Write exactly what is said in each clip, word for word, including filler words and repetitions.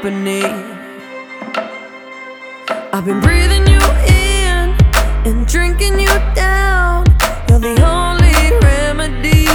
company. I've been breathing you in and drinking you down. You're the only remedy.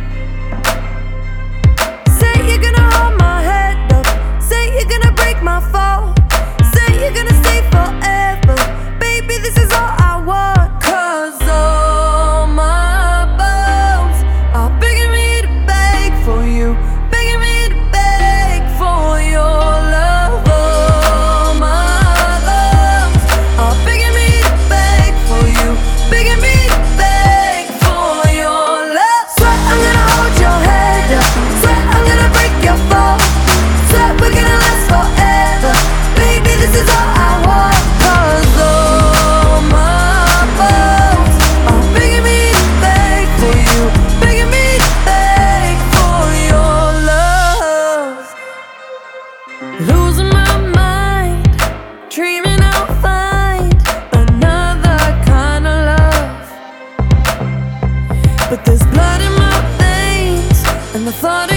Say you're gonna hold my head up, say you're gonna break my fall, say you're gonna stay forever. Baby, this is all I want. Cause all my bones are begging me to beg for you, begging me to beg for your love. All my bones are begging me to beg for you, begging me to beg for your love. Swear I'm gonna hold your head up, swear I'm gonna break your fall, swear we're gonna last forever. Baby, this is all I want. Cause all my bones are begging me to beg for you, begging me to beg for your love. Losing my mind, dreaming I'll find another kind of love. But there's blood in my veins, and the thought